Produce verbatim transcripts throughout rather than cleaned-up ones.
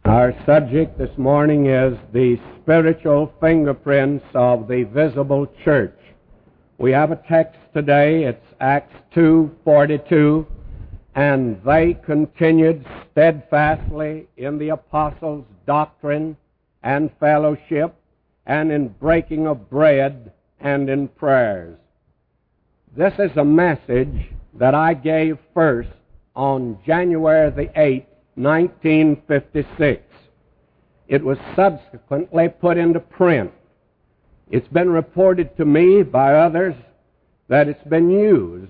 Our subject this morning is the spiritual fingerprints of the visible church. We have a text today, it's Acts two forty-two, and they continued steadfastly in the apostles' doctrine and fellowship, and in breaking of bread and in prayers. This is a message that I gave first on January the eighth, nineteen fifty-six. It was subsequently put into print. It's been reported to me by others that it's been used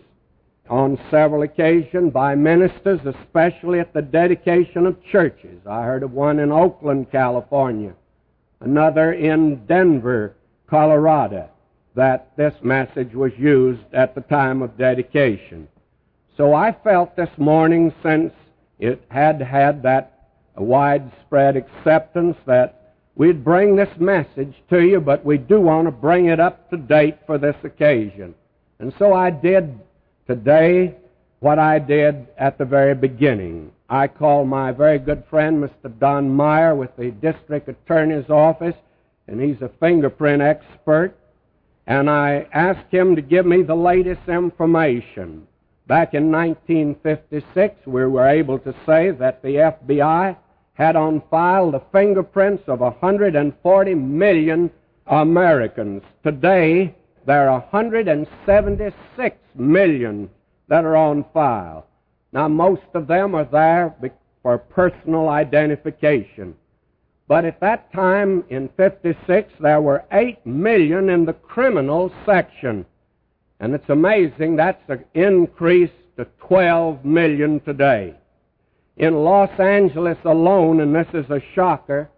on several occasions by ministers, especially at the dedication of churches. I heard of one in Oakland, California, another in Denver, Colorado, that this message was used at the time of dedication. So I felt this morning, since it had had that widespread acceptance, that we'd bring this message to you, but we do want to bring it up to date for this occasion. And so I did today what I did at the very beginning. I called my very good friend, Mister Don Meyer, with the District Attorney's Office, and he's a fingerprint expert, and I asked him to give me the latest information. Back in nineteen fifty-six, we were able to say that the F B I had on file the fingerprints of one hundred forty million Americans. Today, there are one hundred seventy-six million that are on file. Now, most of them are there for personal identification. But at that time, in fifty-six, there were eight million in the criminal section. And it's amazing, that's an increase to twelve million today. In Los Angeles alone, and this is a shocker,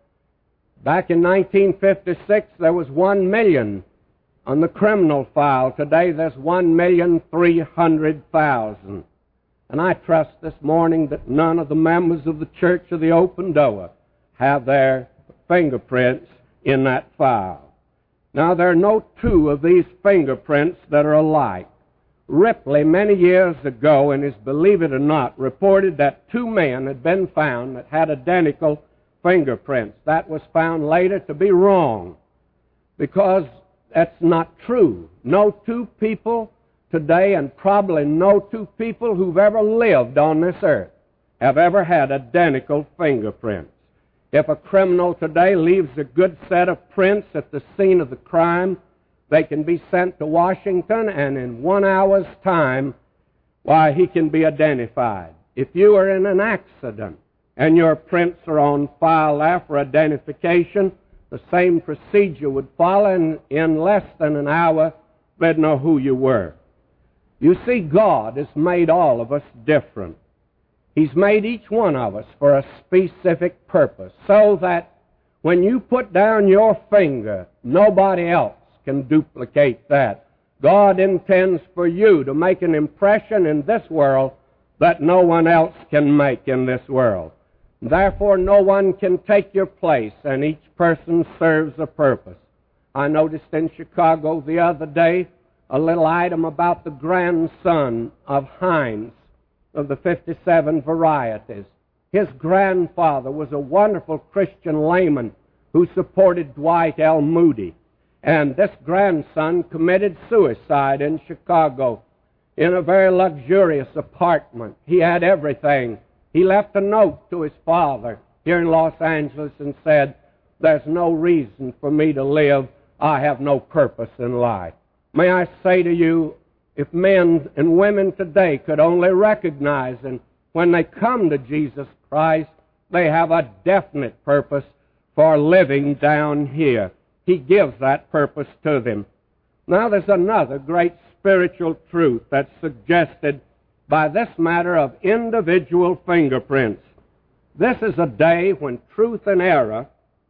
back in nineteen fifty-six there was one million on the criminal file. Today there's one million three hundred thousand. And I trust this morning that none of the members of the Church of the Open Door have their fingerprints in that file. Now, there are no two of these fingerprints that are alike. Ripley, many years ago, and is, believe it or not, reported that two men had been found that had identical fingerprints. That was found later to be wrong, because that's not true. No two people today, and probably no two people who've ever lived on this earth, have ever had identical fingerprints. If a criminal today leaves a good set of prints at the scene of the crime, they can be sent to Washington, and in one hour's time, why, he can be identified. If you are in an accident and your prints are on file there for identification, the same procedure would follow, and in less than an hour, they'd know who you were. You see, God has made all of us different. He's made each one of us for a specific purpose, so that when you put down your finger, nobody else can duplicate that. God intends for you to make an impression in this world that no one else can make in this world. Therefore, no one can take your place, and each person serves a purpose. I noticed in Chicago the other day a little item about the grandson of Heinz, of the fifty-seven varieties. His grandfather was a wonderful Christian layman who supported Dwight L. Moody. And this grandson committed suicide in Chicago in a very luxurious apartment. He had everything. He left a note to his father here in Los Angeles and said, "There's no reason for me to live. I have no purpose in life." May I say to you, if men and women today could only recognize, and when they come to Jesus Christ, they have a definite purpose for living down here. He gives that purpose to them. Now, there's another great spiritual truth that's suggested by this matter of individual fingerprints. This is a day when truth and error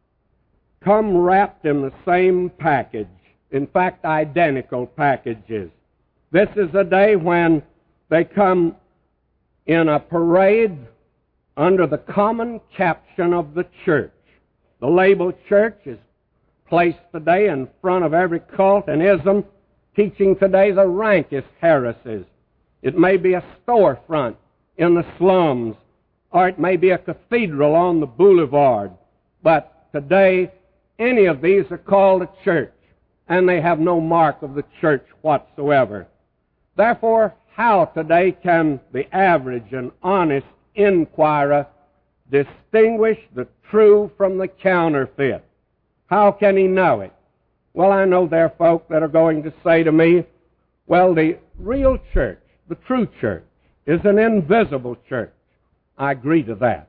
come wrapped in the same package. In fact, identical packages. This is a day when they come in a parade under the common caption of the church. The label church is placed today in front of every cult and ism, teaching today the rankest heresies. It may be a storefront in the slums or it may be a cathedral on the boulevard. But today, any of these are called a church, and they have no mark of the church whatsoever. Therefore, how today can the average and honest inquirer distinguish the true from the counterfeit? How can he know it? Well, I know there are folk that are going to say to me, well, the real church, the true church, is an invisible church. I agree to that.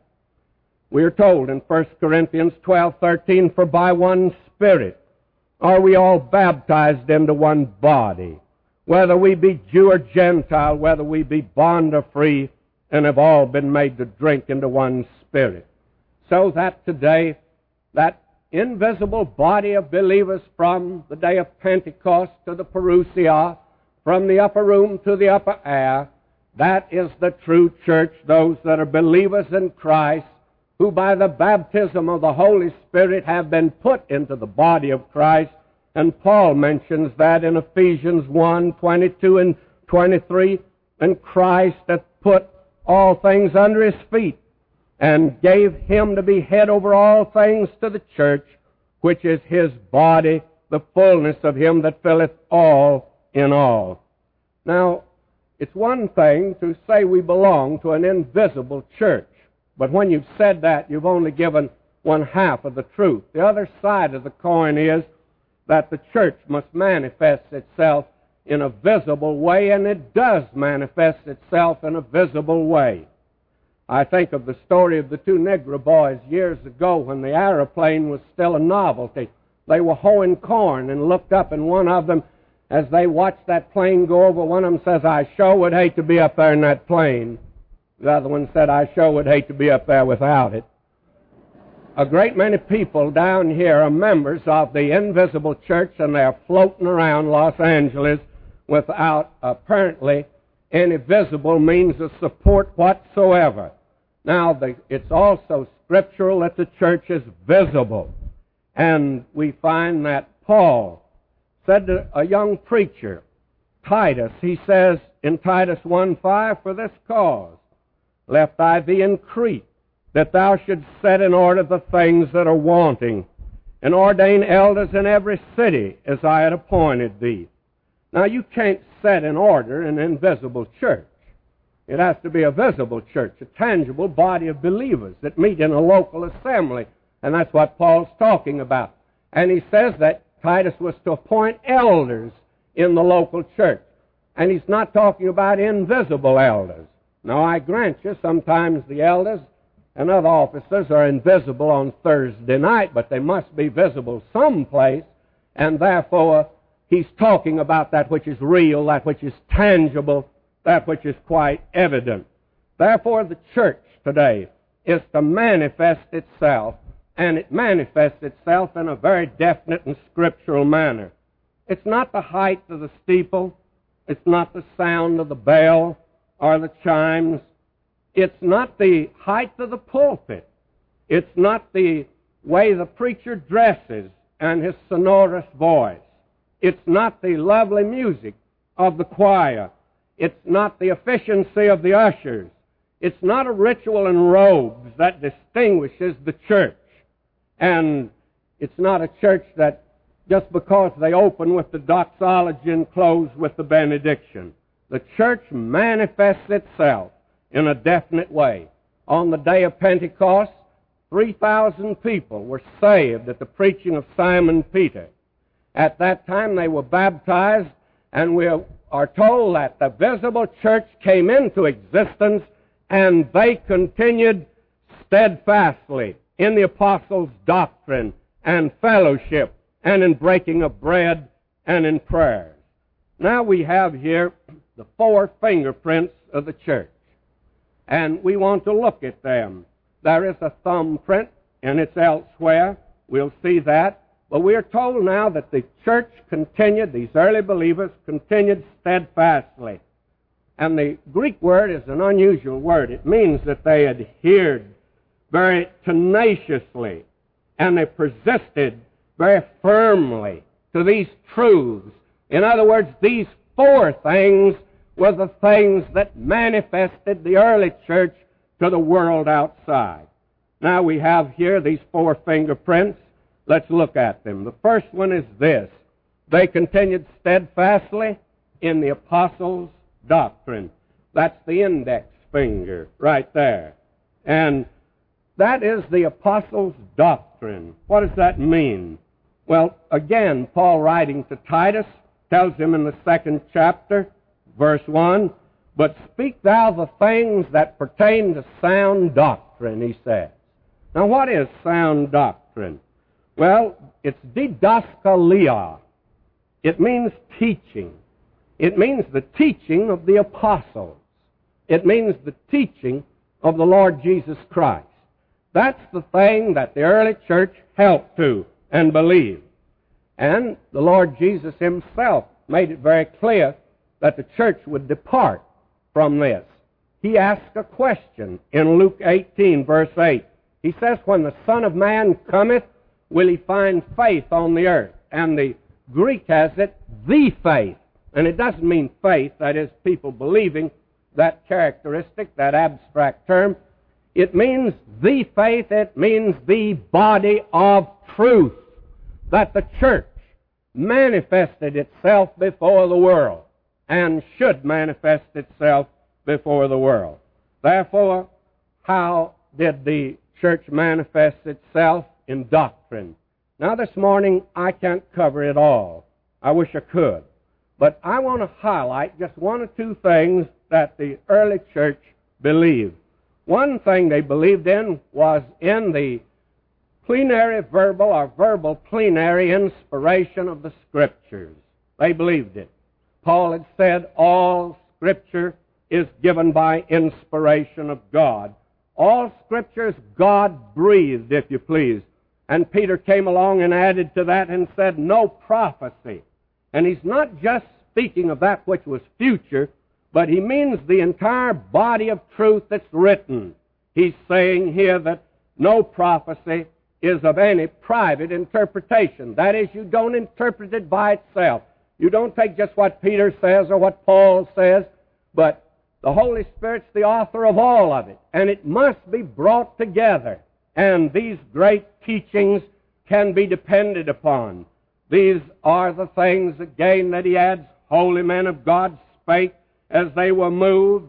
We are told in First Corinthians twelve thirteen, for by one Spirit are we all baptized into one body, whether we be Jew or Gentile, whether we be bond or free, and have all been made to drink into one Spirit. So that today, that invisible body of believers from the day of Pentecost to the Parousia, from the upper room to the upper air, that is the true church, those that are believers in Christ, who by the baptism of the Holy Spirit have been put into the body of Christ. And Paul mentions that in Ephesians one, twenty-two and twenty-three, and Christ hath put all things under his feet, and gave him to be head over all things to the church, which is his body, the fullness of him that filleth all in all. Now, it's one thing to say we belong to an invisible church, but when you've said that, you've only given one half of the truth. The other side of the coin is that the church must manifest itself in a visible way, and it does manifest itself in a visible way. I think of the story of the two Negro boys years ago when the aeroplane was still a novelty. They were hoeing corn and looked up, and one of them, as they watched that plane go over, one of them says, I sure would hate to be up there in that plane. The other one said, I sure would hate to be up there without it. A great many people down here are members of the invisible church, and they're floating around Los Angeles without apparently any visible means of support whatsoever. Now, the, it's also scriptural that the church is visible. And we find that Paul said to a young preacher, Titus, he says in Titus one five, for this cause left I thee in Crete, that thou shouldst set in order the things that are wanting, and ordain elders in every city as I had appointed thee. Now, you can't set in order an invisible church. It has to be a visible church, a tangible body of believers that meet in a local assembly. And that's what Paul's talking about. And he says that Titus was to appoint elders in the local church. And he's not talking about invisible elders. Now, I grant you, sometimes the elders and other officers are invisible on Thursday night, but they must be visible someplace, and therefore he's talking about that which is real, that which is tangible, that which is quite evident. Therefore, the church today is to manifest itself, and it manifests itself in a very definite and scriptural manner. It's not the height of the steeple, it's not the sound of the bell or the chimes, it's not the height of the pulpit, it's not the way the preacher dresses and his sonorous voice, it's not the lovely music of the choir, it's not the efficiency of the ushers, it's not a ritual in robes that distinguishes the church, and it's not a church that just because they open with the doxology and close with the benediction. The church manifests itself in a definite way. On the day of Pentecost, three thousand people were saved at the preaching of Simon Peter. At that time they were baptized, and we are told that the visible church came into existence, and they continued steadfastly in the apostles' doctrine and fellowship and in breaking of bread and in prayers. Now we have here the four fingerprints of the church, and we want to look at them. There is a thumbprint, and it's elsewhere. We'll see that. But we are told now that the church continued, these early believers continued steadfastly. And the Greek word is an unusual word. It means that they adhered very tenaciously, and they persisted very firmly to these truths. In other words, these four things were the things that manifested the early church to the world outside. Now we have here these four fingerprints. Let's look at them. The first one is this. They continued steadfastly in the apostles' doctrine. That's the index finger right there. And that is the apostles' doctrine. What does that mean? Well, again, Paul writing to Titus tells him in the second chapter, verse one, but speak thou the things that pertain to sound doctrine, he says. Now, what is sound doctrine? Well, it's didaskalia. It means teaching. It means the teaching of the apostles. It means the teaching of the Lord Jesus Christ. That's the thing that the early church held to and believed. And the Lord Jesus himself made it very clear that the church would depart from this. He asked a question in Luke eighteen, verse eight. He says, when the Son of Man cometh, will he find faith on the earth? And the Greek has it, the faith. And it doesn't mean faith, that is, people believing that characteristic, that abstract term. It means the faith, it means the body of truth, that the church manifested itself before the world and should manifest itself before the world. Therefore, how did the church manifest itself? In doctrine. Now this morning, I can't cover it all. I wish I could. But I want to highlight just one or two things that the early church believed. One thing they believed in was in the plenary verbal or verbal plenary inspiration of the Scriptures. They believed it. Paul had said all Scripture is given by inspiration of God. All Scripture is God-breathed, if you please. And Peter came along and added to that and said, no prophecy. And he's not just speaking of that which was future, but he means the entire body of truth that's written. He's saying here that no prophecy is of any private interpretation. That is, you don't interpret it by itself. You don't take just what Peter says or what Paul says, but the Holy Spirit's the author of all of it, and it must be brought together. And these great teachings can be depended upon. These are the things, again, that he adds, holy men of God spake as they were moved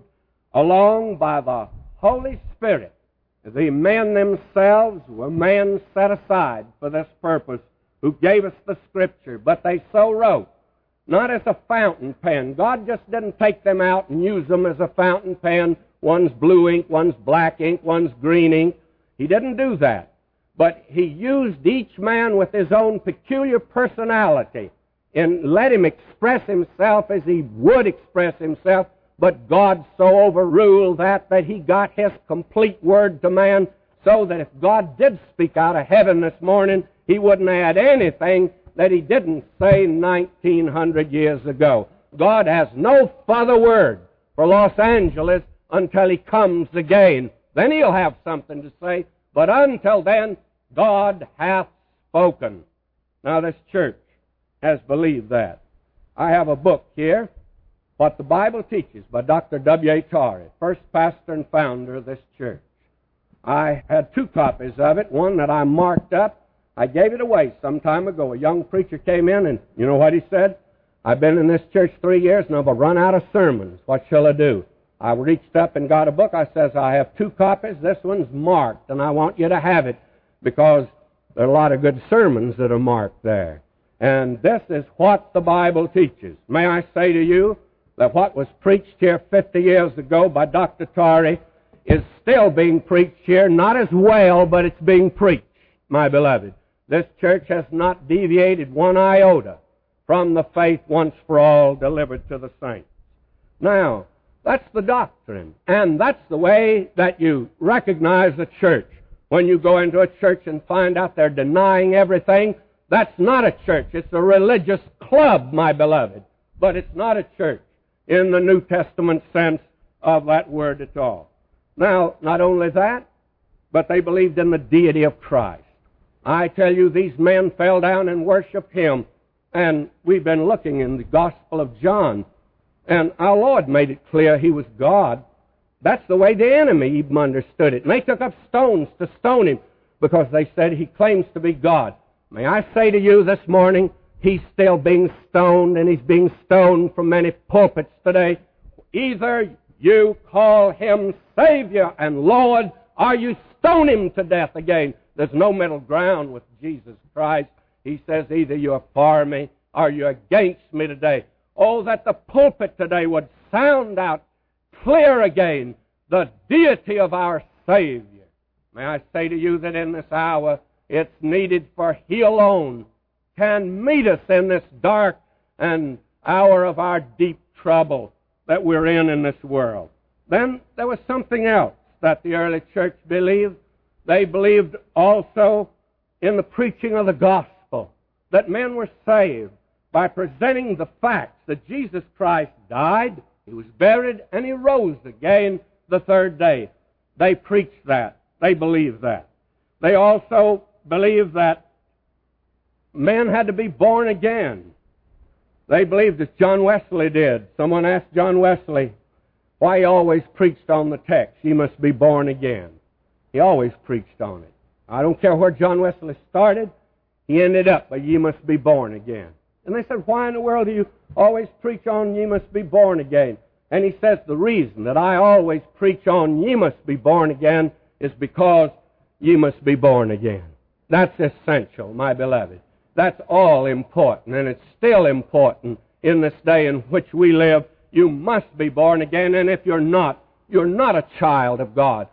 along by the Holy Spirit. The men themselves were men set aside for this purpose, who gave us the Scripture, but they so wrote, not as a fountain pen. God just didn't take them out and use them as a fountain pen. One's blue ink, one's black ink, one's green ink. He didn't do that. But he used each man with his own peculiar personality and let him express himself as he would express himself. But God so overruled that that he got his complete word to man, so that if God did speak out of heaven this morning, he wouldn't add anything that he didn't say nineteen hundred years ago. God has no further word for Los Angeles until he comes again. Then he'll have something to say, but until then, God hath spoken. Now this church has believed that. I have a book here, What the Bible Teaches, by Doctor W A Torrey, first pastor and founder of this church. I had two copies of it, one that I marked up. I gave it away some time ago. A young preacher came in, and you know what he said? I've been in this church three years, and I've run out of sermons. What shall I do? I reached up and got a book. I says, I have two copies. This one's marked, and I want you to have it, because there are a lot of good sermons that are marked there. And this is what the Bible teaches. May I say to you that what was preached here fifty years ago by Doctor Torrey is still being preached here, not as well, but it's being preached, my beloved. This church has not deviated one iota from the faith once for all delivered to the saints. Now, that's the doctrine, and that's the way that you recognize the church. When you go into a church and find out they're denying everything, that's not a church. It's a religious club, my beloved, but it's not a church in the New Testament sense of that word at all. Now, not only that, but they believed in the deity of Christ. I tell you, these men fell down and worshiped Him, and we've been looking in the Gospel of John, and our Lord made it clear He was God. That's the way the enemy even understood it. And they took up stones to stone him because they said he claims to be God. May I say to you this morning, he's still being stoned, and he's being stoned from many pulpits today. Either you call him Savior and Lord, or you stone him to death again. There's no middle ground with Jesus Christ. He says either you're for me or you're against me today. Oh, that the pulpit today would sound out clear again the deity of our Savior. May I say to you that in this hour it's needed, for He alone can meet us in this dark and hour of our deep trouble that we're in in this world. Then there was something else that the early church believed. They believed also in the preaching of the gospel, that men were saved by presenting the facts that Jesus Christ died, He was buried, and He rose again the third day. They preached that. They believed that. They also believed that men had to be born again. They believed as John Wesley did. Someone asked John Wesley why he always preached on the text, "You must be born again." He always preached on it. I don't care where John Wesley started, he ended up by "You must be born again." And they said, "Why in the world do you always preach on "You must be born again"?" And he says, "The reason that I always preach on "You must be born again" is because you must be born again." That's essential, my beloved. That's all important, and it's still important in this day in which we live. You must be born again, and if you're not, you're not a child of God.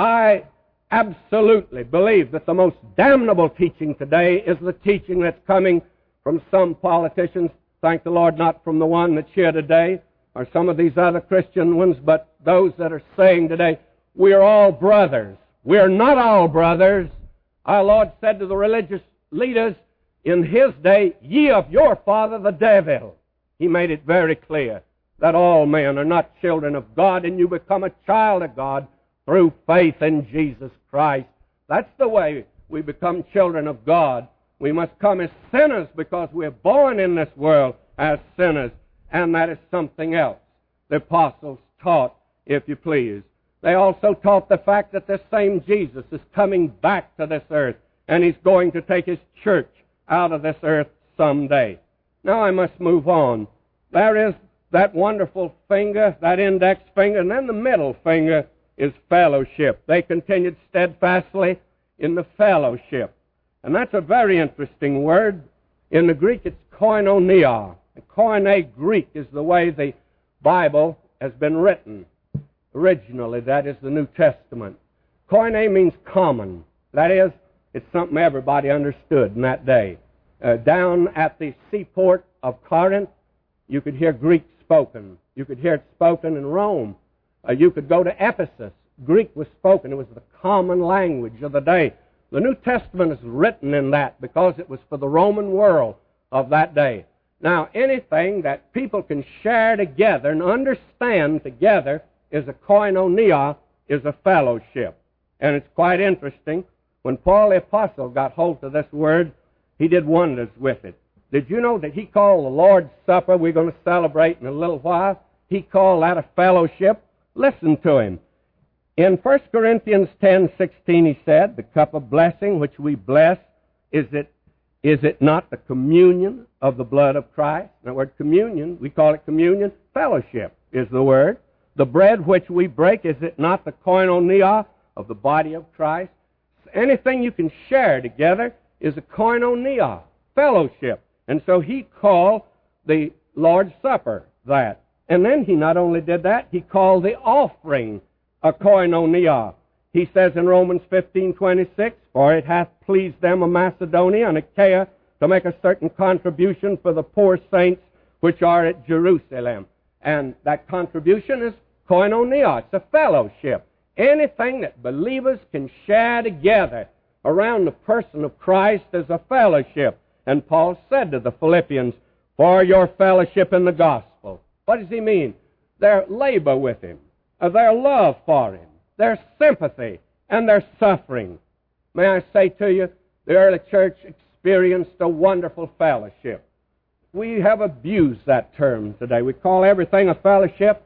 I absolutely believe that the most damnable teaching today is the teaching that's coming from some politicians, thank the Lord, not from the one that's here today, or some of these other Christian ones, but those that are saying today, we're all brothers. We're not all brothers. Our Lord said to the religious leaders in His day, "Ye of your father the devil." He made it very clear that all men are not children of God, and you become a child of God through faith in Jesus Christ. That's the way we become children of God. We must come as sinners because we're born in this world as sinners, and that is something else the apostles taught, if you please. They also taught the fact that this same Jesus is coming back to this earth, and He's going to take His church out of this earth someday. Now I must move on. There is that wonderful finger, that index finger, and then the middle finger is fellowship. They continued steadfastly in the fellowship. And that's a very interesting word. In the Greek, it's koinonia. Koine Greek is the way the Bible has been written. Originally, that is the New Testament. Koine means common. That is, it's something everybody understood in that day. Uh, down at the seaport of Corinth, you could hear Greek spoken. You could hear it spoken in Rome. Uh, you could go to Ephesus. Greek was spoken. It was the common language of the day. The New Testament is written in that because it was for the Roman world of that day. Now, anything that people can share together and understand together is a koinonia, is a fellowship. And it's quite interesting. When Paul the Apostle got hold of this word, he did wonders with it. Did you know that he called the Lord's Supper, we're going to celebrate in a little while, he called that a fellowship? Listen to him. In First Corinthians ten sixteen, he said, "The cup of blessing which we bless, is it is it not the communion of the blood of Christ?" The word communion, we call it communion. Fellowship is the word. "The bread which we break, is it not the koinonia of the body of Christ?" Anything you can share together is a koinonia, fellowship. And so he called the Lord's Supper that. And then he not only did that, he called the offering a koinonia. He says in Romans fifteen twenty-six, "For it hath pleased them of Macedonia and Achaia to make a certain contribution for the poor saints which are at Jerusalem." And that contribution is koinonia. It's a fellowship. Anything that believers can share together around the person of Christ is a fellowship. And Paul said to the Philippians, "For your fellowship in the gospel." What does he mean? Their labor with Him, their love for Him, their sympathy, and their suffering. May I say to you, the early church experienced a wonderful fellowship. We have abused that term today. We call everything a fellowship,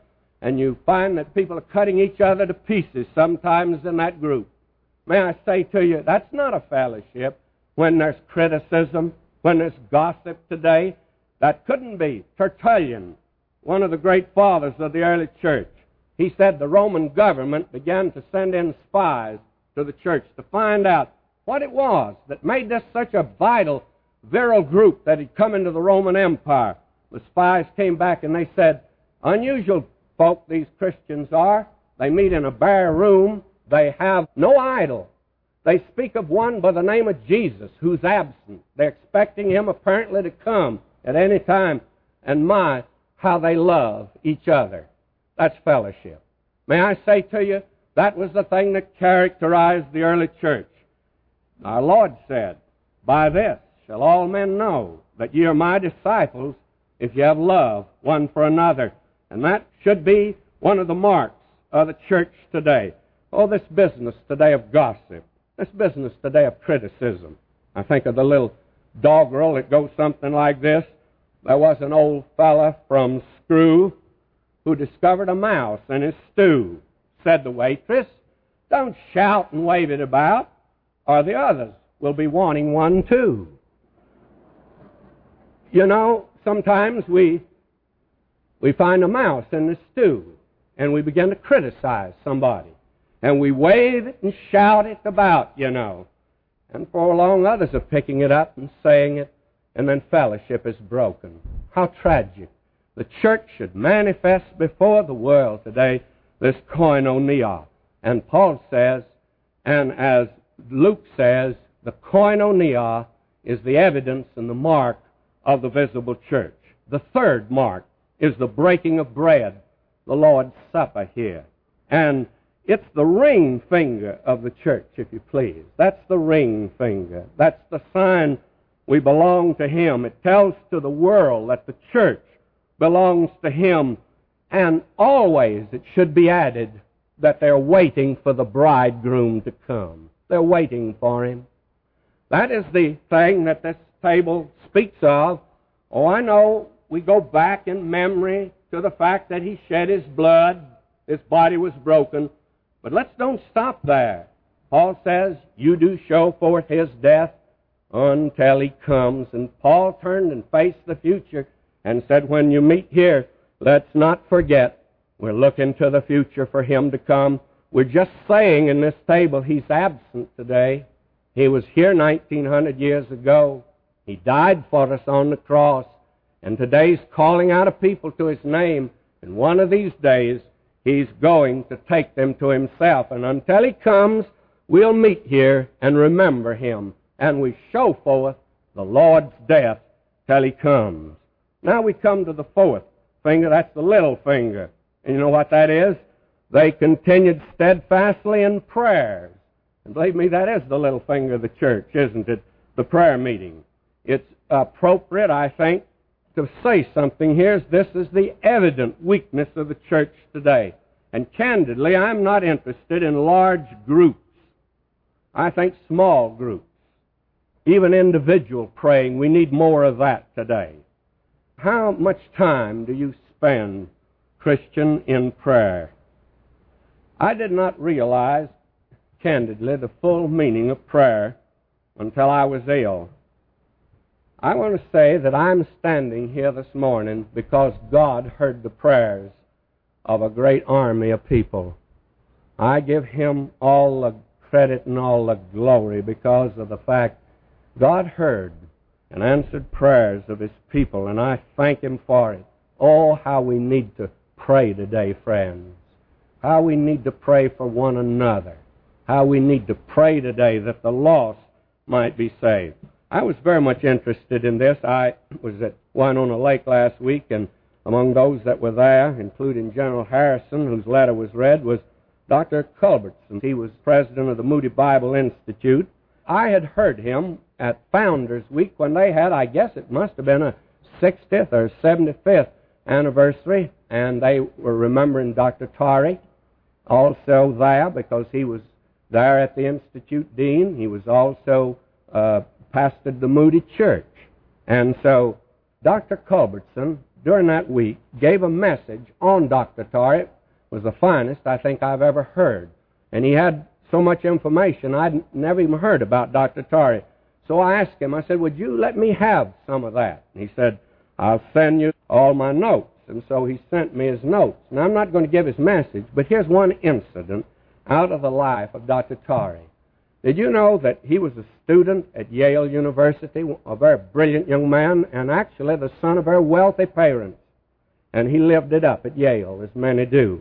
and you find that people are cutting each other to pieces sometimes in that group. May I say to you, that's not a fellowship when there's criticism, when there's gossip today. That couldn't be. Tertullian, one of the great fathers of the early church, he said the Roman government began to send in spies to the church to find out what it was that made this such a vital, virile group that had come into the Roman Empire. The spies came back and they said, unusual folk these Christians are. They meet in a bare room. They have no idol. They speak of one by the name of Jesus who's absent. They're expecting him apparently to come at any time. And my, how they love each other. That's fellowship. May I say to you, that was the thing that characterized the early church. Our Lord said, by this shall all men know that ye are my disciples if you have love one for another. And that should be one of the marks of the church today. Oh, this business today of gossip, this business today of criticism. I think of the little doggerel that goes something like this. There was an old fella from Screw who discovered a mouse in his stew. Said the waitress, don't shout and wave it about, or the others will be wanting one too. You know, sometimes we we find a mouse in the stew, and we begin to criticize somebody. And we wave it and shout it about, you know. And for long, others are picking it up and saying it, and then fellowship is broken. How tragic. The church should manifest before the world today this koinonia. And Paul says, and as Luke says, the koinonia is the evidence and the mark of the visible church. The third mark is the breaking of bread, the Lord's Supper here. And it's the ring finger of the church, if you please. That's the ring finger. That's the sign we belong to Him. It tells to the world that the church belongs to Him. And always it should be added that they're waiting for the bridegroom to come. They're waiting for Him. That is the thing that this table speaks of. Oh, I know we go back in memory to the fact that He shed His blood, His body was broken. But let's don't stop there. Paul says, you do show forth His death until He comes. And Paul turned and faced the future and said, when you meet here, let's not forget, we're looking to the future for Him to come. We're just saying in this table, He's absent today. He was here nineteen hundred years ago. He died for us on the cross. And today's calling out a people to His name. And one of these days, He's going to take them to Himself. And until He comes, we'll meet here and remember Him. And we show forth the Lord's death till He comes. Now we come to the fourth finger. That's the little finger. And you know what that is? They continued steadfastly in prayers. And believe me, that is the little finger of the church, isn't it? The prayer meeting. It's appropriate, I think, to say something here. This is the evident weakness of the church today. And candidly, I'm not interested in large groups. I think small groups. Even individual praying, we need more of that today. How much time do you spend, Christian, in prayer? I did not realize, candidly, the full meaning of prayer until I was ill. I want to say that I'm standing here this morning because God heard the prayers of a great army of people. I give Him all the credit and all the glory because of the fact God heard and answered prayers of His people, and I thank Him for it. Oh, how we need to pray today, friends. How we need to pray for one another. How we need to pray today that the lost might be saved. I was very much interested in this. I was at Winona Lake last week, and among those that were there, including General Harrison, whose letter was read, was Doctor Culbertson. He was president of the Moody Bible Institute. I had heard him at Founders Week when they had, I guess it must have been a sixtieth or seventy-fifth anniversary, and they were remembering Doctor Torrey also there because he was there at the Institute Dean. He was also uh, pastored the Moody Church. And so Doctor Culbertson during that week, gave a message on Doctor Torrey. It was the finest I think I've ever heard. And he had so much information I'd never even heard about Doctor Torrey. So I asked him, I said, would you let me have some of that? And he said, I'll send you all my notes. And so he sent me his notes. Now, I'm not going to give his message, but here's one incident out of the life of Doctor Torrey. Did you know that he was a student at Yale University, a very brilliant young man, and actually the son of very wealthy parents? And he lived it up at Yale, as many do.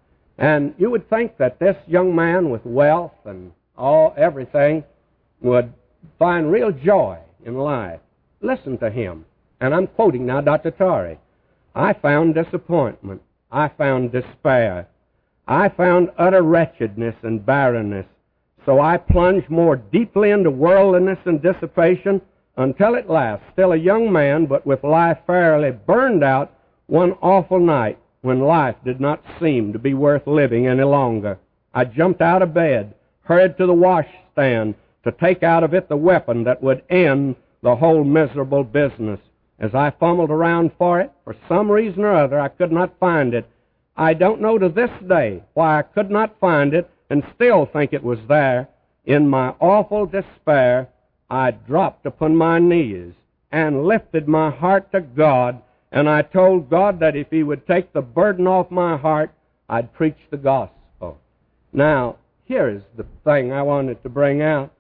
And you would think that this young man with wealth and all everything would find real joy in life. Listen to him. And I'm quoting now Doctor Torrey. I found disappointment. I found despair. I found utter wretchedness and barrenness. So I plunged more deeply into worldliness and dissipation until at last, still a young man, but with life fairly burned out, one awful night when life did not seem to be worth living any longer, I jumped out of bed, hurried to the washstand to take out of it the weapon that would end the whole miserable business. As I fumbled around for it, for some reason or other, I could not find it. I don't know to this day why I could not find it and still think it was there. In my awful despair, I dropped upon my knees and lifted my heart to God, and I told God that if He would take the burden off my heart, I'd preach the gospel. Now, here is the thing I wanted to bring out.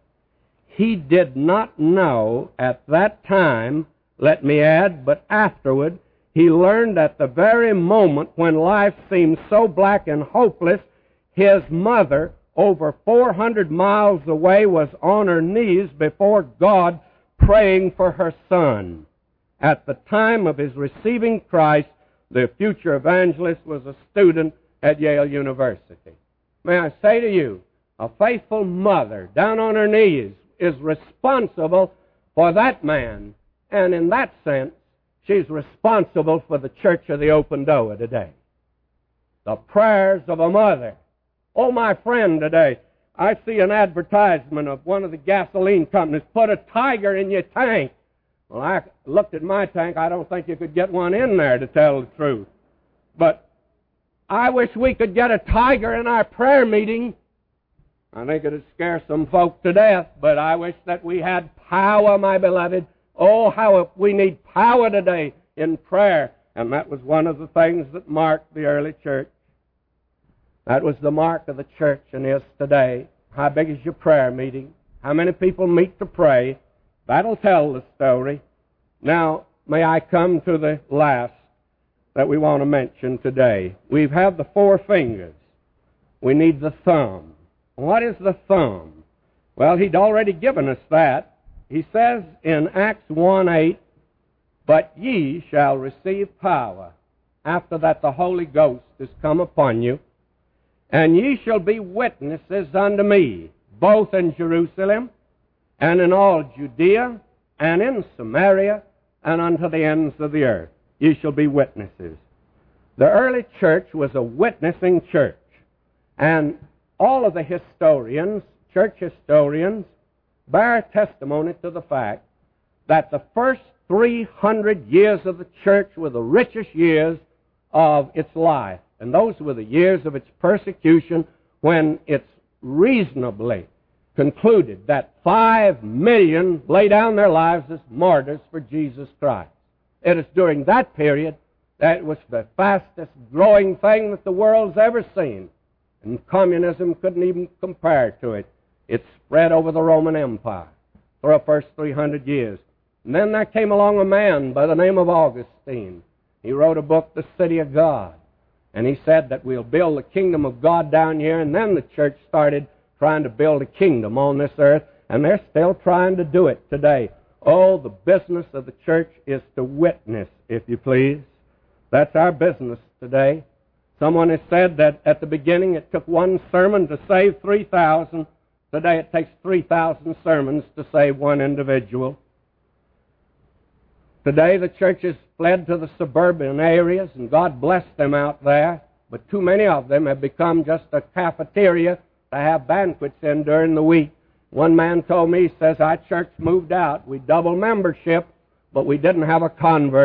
He did not know at that time, let me add, but afterward, he learned at the very moment when life seemed so black and hopeless, his mother, over four hundred miles away, was on her knees before God praying for her son. At the time of his receiving Christ, the future evangelist was a student at Yale University. May I say to you, a faithful mother down on her knees is responsible for that man, and in that sense, she's responsible for the Church of the Open Door today. The prayers of a mother. Oh, my friend, today, I see an advertisement of one of the gasoline companies, put a tiger in your tank. Well, I looked at my tank. I don't think you could get one in there, to tell the truth. But I wish we could get a tiger in our prayer meeting. I think it would scare some folk to death, but I wish that we had power, my beloved. Oh, how we need power today in prayer. And that was one of the things that marked the early church. That was the mark of the church and is today. How big is your prayer meeting? How many people meet to pray? That'll tell the story. Now, may I come to the last that we want to mention today. We've had the four fingers. We need the thumb. What is the thumb? Well, he'd already given us that. He says in Acts one eight, but ye shall receive power after that the Holy Ghost is come upon you, and ye shall be witnesses unto me, both in Jerusalem and in all Judea and in Samaria and unto the ends of the earth. Ye shall be witnesses. The early church was a witnessing church, and all of the historians, church historians, bear testimony to the fact that the first three hundred years of the church were the richest years of its life. And those were the years of its persecution, when it's reasonably concluded that five million lay down their lives as martyrs for Jesus Christ. It is during that period that it was the fastest growing thing that the world's ever seen. And communism couldn't even compare to it. It spread over the Roman Empire for the first three hundred years. And then there came along a man by the name of Augustine. He wrote a book, The City of God. And he said that we'll build the kingdom of God down here, and then the church started trying to build a kingdom on this earth, and they're still trying to do it today. Oh, the business of the church is to witness, if you please. That's our business today. Someone has said that at the beginning it took one sermon to save three thousand. Today it takes three thousand sermons to save one individual. Today the churches fled to the suburban areas, and God bless them out there, but too many of them have become just a cafeteria to have banquets in during the week. One man told me, he says, our church moved out. We doubled membership, but we didn't have a convert.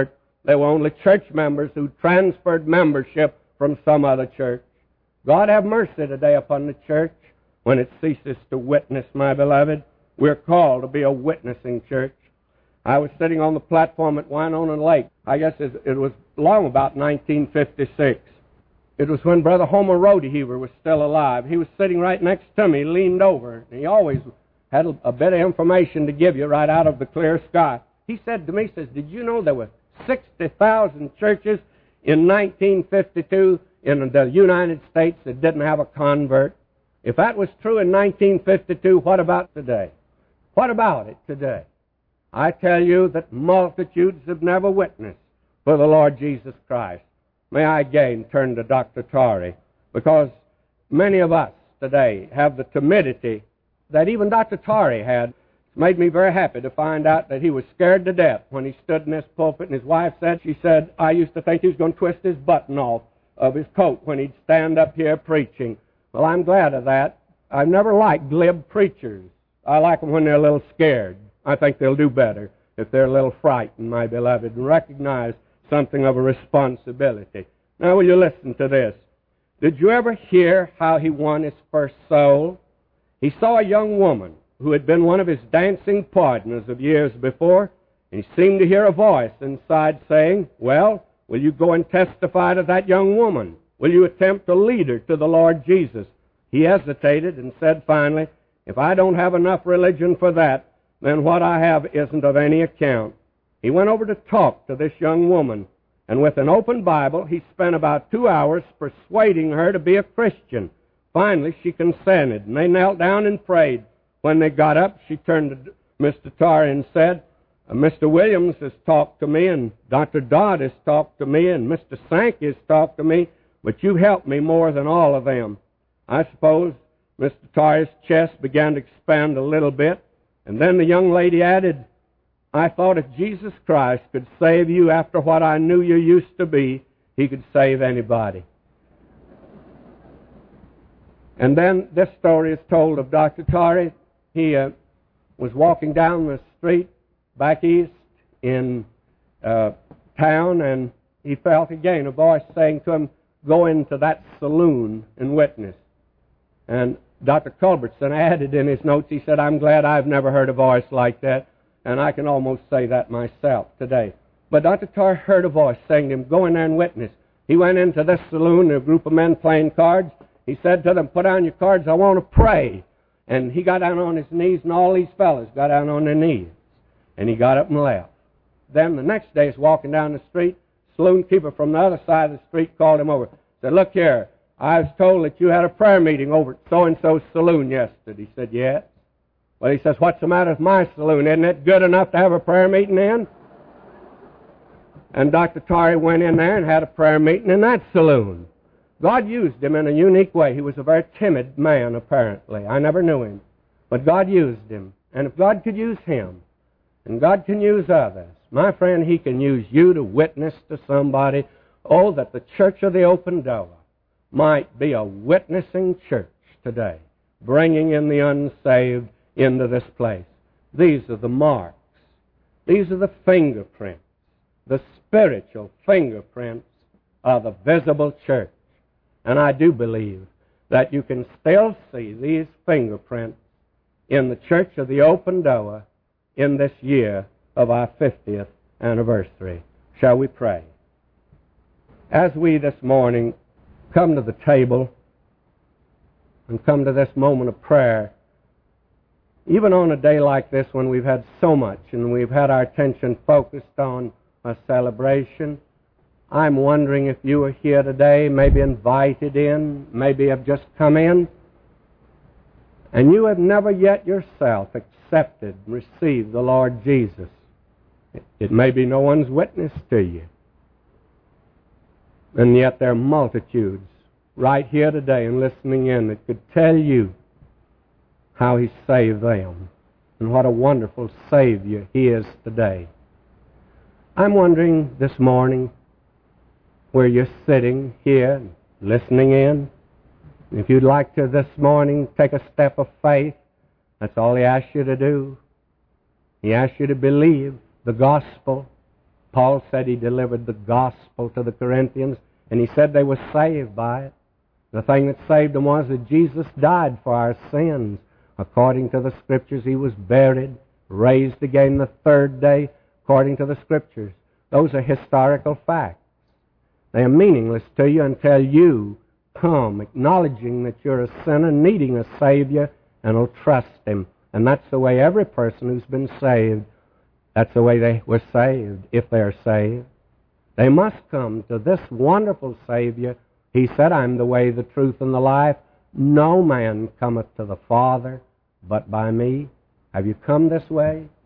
They were only church members who transferred membership from some other church. God have mercy today upon the church when it ceases to witness, my beloved. We're called to be a witnessing church. I was sitting on the platform at Winona Lake. I guess it, it was long about nineteen fifty-six. It was when Brother Homer Rodeheaver was still alive. He was sitting right next to me, leaned over, and he always had a, a bit of information to give you right out of the clear sky. He said to me, he says, did you know there were sixty thousand churches in nineteen fifty-two in the United States that didn't have a convert? If that was true in nineteen fifty-two, what about today? What about it today? I tell you that multitudes have never witnessed for the Lord Jesus Christ. May I again turn to Doctor Torrey, because many of us today have the timidity that even Doctor Torrey had. It's made me very happy to find out that he was scared to death when he stood in this pulpit, and his wife said, she said, I used to think he was going to twist his button off of his coat when he'd stand up here preaching. Well, I'm glad of that. I've never liked glib preachers. I like them when they're a little scared. I think they'll do better if they're a little frightened, my beloved, and recognize something of a responsibility. Now, will you listen to this? Did you ever hear how he won his first soul? He saw a young woman who had been one of his dancing partners of years before, and he seemed to hear a voice inside saying, well, will you go and testify to that young woman? Will you attempt to lead her to the Lord Jesus? He hesitated and said finally, if I don't have enough religion for that, then what I have isn't of any account. He went over to talk to this young woman, and with an open Bible, he spent about two hours persuading her to be a Christian. Finally, she consented, and they knelt down and prayed. When they got up, she turned to Mister Torrey and said, Mister Williams has talked to me, and Doctor Dodd has talked to me, and Mister Sankey has talked to me, but you helped me more than all of them. I suppose Mister Torrey's chest began to expand a little bit, and then the young lady added, I thought if Jesus Christ could save you after what I knew you used to be, he could save anybody. And then this story is told of Doctor Torrey. He uh, was walking down the street back east in uh, town, and he felt again a voice saying to him, go into that saloon and witness. And Doctor Culbertson added in his notes, he said, I'm glad I've never heard a voice like that, and I can almost say that myself today. But Doctor Torrey heard a voice saying to him, go in there and witness. He went into this saloon, a group of men playing cards. He said to them, put down your cards, I want to pray. And he got down on his knees, and all these fellas got down on their knees. And he got up and left. Then the next day, he's walking down the street. Saloon keeper from the other side of the street called him over. Said, look here, I was told that you had a prayer meeting over at so-and-so's saloon yesterday. He said, yes. Well, he says, what's the matter with my saloon? Isn't it good enough to have a prayer meeting in? And Doctor Torrey went in there and had a prayer meeting in that saloon. God used him in a unique way. He was a very timid man, apparently. I never knew him. But God used him. And if God could use him, and God can use others, my friend, he can use you to witness to somebody. Oh, that the Church of the Open Door might be a witnessing church today, bringing in the unsaved into this place. These are the marks. These are the fingerprints, the spiritual fingerprints of the visible church. And I do believe that you can still see these fingerprints in the Church of the Open Door in this year of our fiftieth anniversary. Shall we pray? As we this morning come to the table and come to this moment of prayer, even on a day like this when we've had so much and we've had our attention focused on a celebration, I'm wondering if you are here today, maybe invited in, maybe have just come in, and you have never yet yourself accepted and received the Lord Jesus. It may be no one's witness to you. And yet there are multitudes right here today and listening in that could tell you how He saved them and what a wonderful Savior He is today. I'm wondering this morning, where you're sitting here listening in, if you'd like to this morning take a step of faith, that's all He asks you to do. He asks you to believe the gospel Paul said he delivered the gospel to the Corinthians, and he said they were saved by it. The thing that saved them was that Jesus died for our sins. According to the Scriptures, he was buried, raised again the third day, according to the Scriptures. Those are historical facts. They are meaningless to you until you come acknowledging that you're a sinner, needing a Savior, and will trust Him. And that's the way every person who's been saved, that's the way they were saved, if they're saved. They must come to this wonderful Savior. He said, I'm the way, the truth, and the life. No man cometh to the Father but by me. Have you come this way?